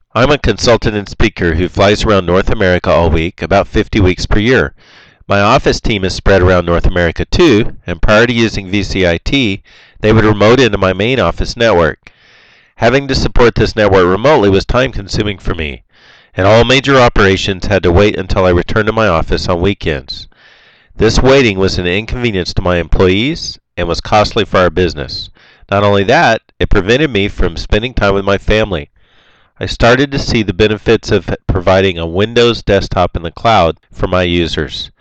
I'm a consultant and speaker who flies around North America all week, about 50 weeks per year. My office team is spread around North America too, and prior to using VCIT, they would remote into my main office network. Having to support this network remotely was time consuming for me, and all major operations had to wait until I returned to my office on weekends. This waiting was an inconvenience to my employees and was costly for our business. Not only that, it prevented me from spending time with my family. I started to see the benefits of providing a Windows desktop in the cloud for my users.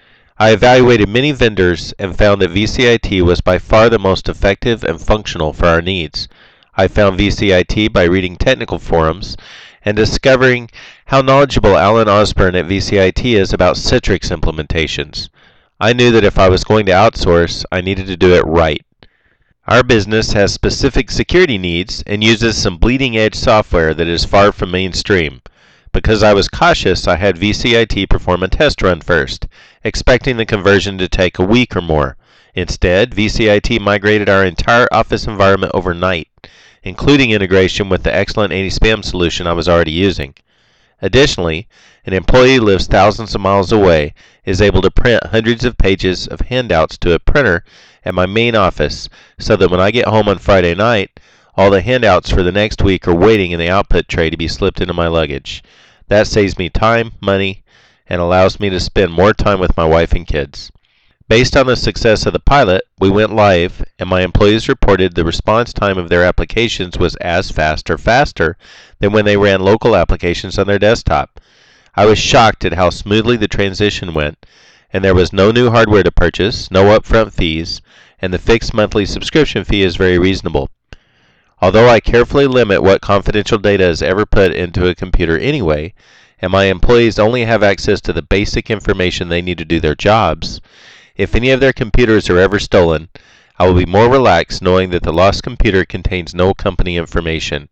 I evaluated many vendors and found that VCIT was by far the most effective and functional for our needs. I found VCIT by reading technical forums and discovering how knowledgeable Alan Osborne at VCIT is about Citrix implementations. I knew that if I was going to outsource, I needed to do it right. Our business has specific security needs and uses some bleeding-edge software that is far from mainstream. Because I was cautious, I had VCIT perform a test run first, expecting the conversion to take a week or more. Instead, VCIT migrated our entire office environment overnight, including integration with the excellent anti-spam solution I was already using. Additionally, an employee who lives thousands of miles away is able to print hundreds of pages of handouts to a printer at my main office so that when I get home on Friday night, all the handouts for the next week are waiting in the output tray to be slipped into my luggage. That saves me time, money, and allows me to spend more time with my wife and kids. Based on the success of the pilot, we went live, and my employees reported the response time of their applications was as fast or faster than when they ran local applications on their desktop. I was shocked at how smoothly the transition went, and there was no new hardware to purchase, no upfront fees, and the fixed monthly subscription fee is very reasonable. Although I carefully limit what confidential data is ever put into a computer anyway, and my employees only have access to the basic information they need to do their jobs, if any of their computers are ever stolen, I will be more relaxed knowing that the lost computer contains no company information.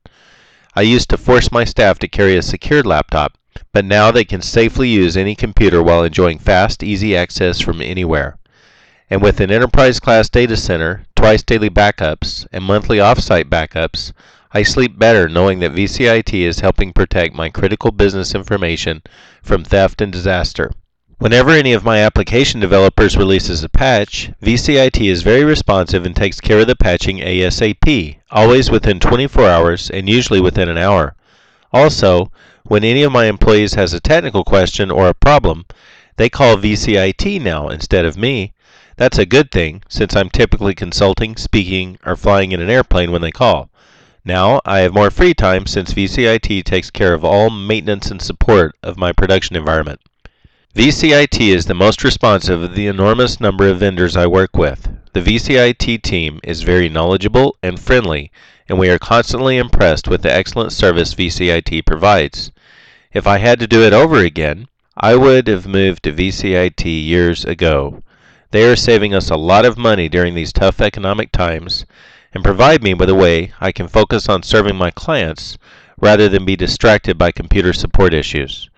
I used to force my staff to carry a secured laptop, but now they can safely use any computer while enjoying fast, easy access from anywhere. And with an enterprise-class data center, twice daily backups, and monthly off-site backups, I sleep better knowing that VCIT is helping protect my critical business information from theft and disaster. Whenever any of my application developers releases a patch, VCIT is very responsive and takes care of the patching ASAP, always within 24 hours and usually within an hour. Also, when any of my employees has a technical question or a problem, they call VCIT now instead of me. That's a good thing, since I'm typically consulting, speaking, or flying in an airplane when they call. Now, I have more free time since VCIT takes care of all maintenance and support of my production environment. VCIT is the most responsive of the enormous number of vendors I work with. The VCIT team is very knowledgeable and friendly, and we are constantly impressed with the excellent service VCIT provides. If I had to do it over again, I would have moved to VCIT years ago. They are saving us a lot of money during these tough economic times and provide me with a way I can focus on serving my clients rather than be distracted by computer support issues.